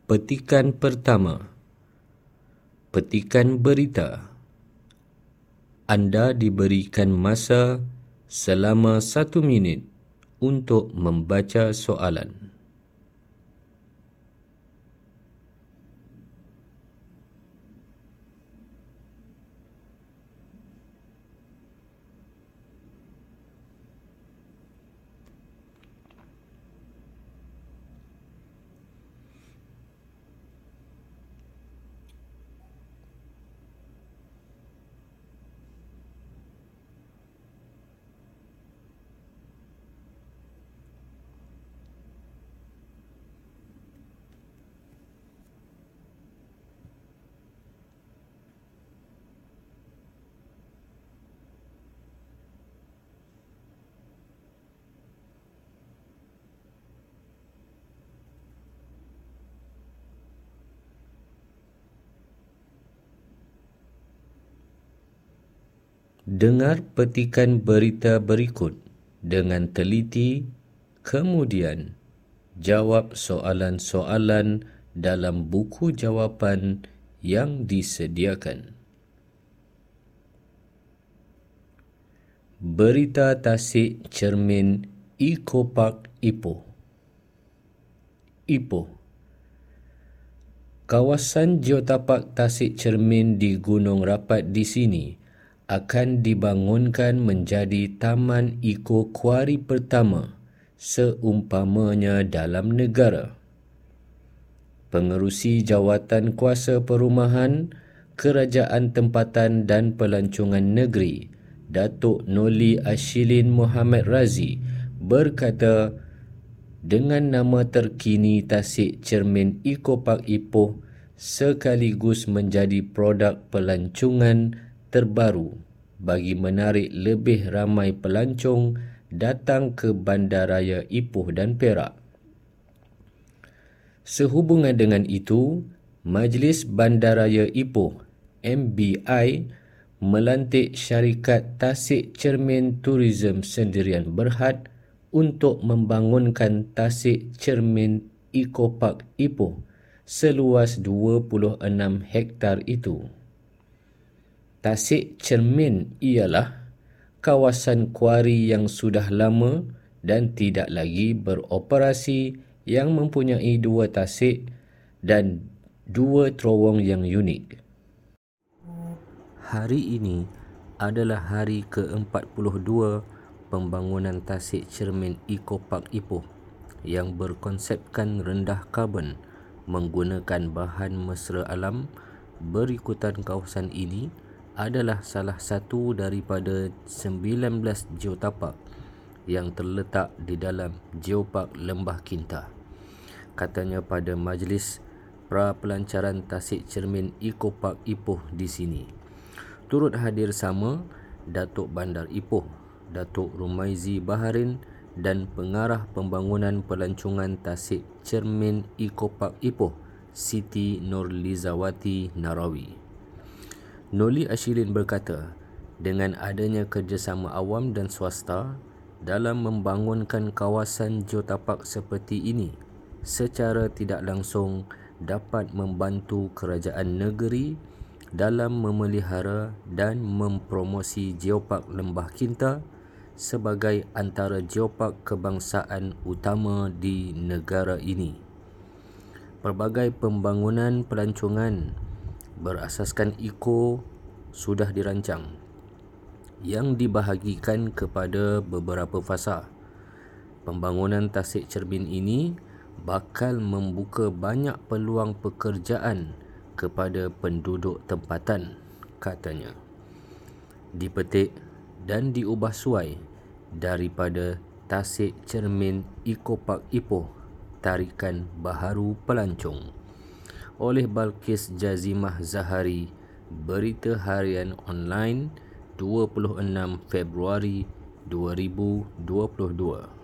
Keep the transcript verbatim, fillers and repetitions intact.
Petikan pertama. Petikan berita. Anda diberikan masa selama satu minit untuk membaca soalan. Dengar petikan berita berikut dengan teliti, kemudian jawab soalan-soalan dalam buku jawapan yang disediakan. Berita tasik cermin Ecopark Ipoh. Ipoh. Kawasan Geotapak Tasik Cermin di Gunung Rapat di sini akan dibangunkan menjadi Taman Eco Kuari pertama seumpamanya dalam negara. Pengerusi Jawatan Kuasa Perumahan, Kerajaan Tempatan dan Pelancongan Negeri, Datuk Noli Ashilin Mohamed Razi berkata, dengan nama terkini Tasik Cermin Ecopark Ipoh sekaligus menjadi produk pelancongan terbaru bagi menarik lebih ramai pelancong datang ke Bandaraya Ipoh dan Perak. Sehubungan dengan itu, Majlis Bandaraya Ipoh M B I melantik syarikat Tasik Cermin Tourism Sendirian Berhad untuk membangunkan Tasik Cermin Ecopark Ipoh seluas dua puluh enam hektar itu. Tasik Cermin ialah kawasan kuari yang sudah lama dan tidak lagi beroperasi yang mempunyai dua tasik dan dua terowong yang unik. Hari ini adalah hari ke empat puluh dua pembangunan Tasik Cermin Ecopark Ipoh yang berkonsepkan rendah karbon menggunakan bahan mesra alam. Berikutan kawasan ini adalah salah satu daripada sembilan belas geotapak yang terletak di dalam Geopark Lembah Kinta. Katanya pada Majlis Pra-Pelancaran Tasik Cermin Ecopark Ipoh di sini. Turut hadir sama Datuk Bandar Ipoh, Datuk Rumaizi Baharin dan Pengarah Pembangunan Pelancongan Tasik Cermin Ecopark Ipoh, Siti Nurlizawati Narawi. Noli Ashilin berkata, dengan adanya kerjasama awam dan swasta dalam membangunkan kawasan geotapak seperti ini, secara tidak langsung dapat membantu kerajaan negeri dalam memelihara dan mempromosi Geopark Lembah Kinta sebagai antara geopark kebangsaan utama di negara ini. Pelbagai pembangunan pelancongan berasaskan eco sudah dirancang yang dibahagikan kepada beberapa fasa. Pembangunan Tasik Cermin ini bakal membuka banyak peluang pekerjaan kepada penduduk tempatan, katanya. Dipetik dan diubah suai daripada Tasik Cermin Ecopark Ipoh, tarikan baharu pelancong, oleh Balkis Jazimah Zahari, Berita Harian Online, dua puluh enam Februari dua ribu dua puluh dua.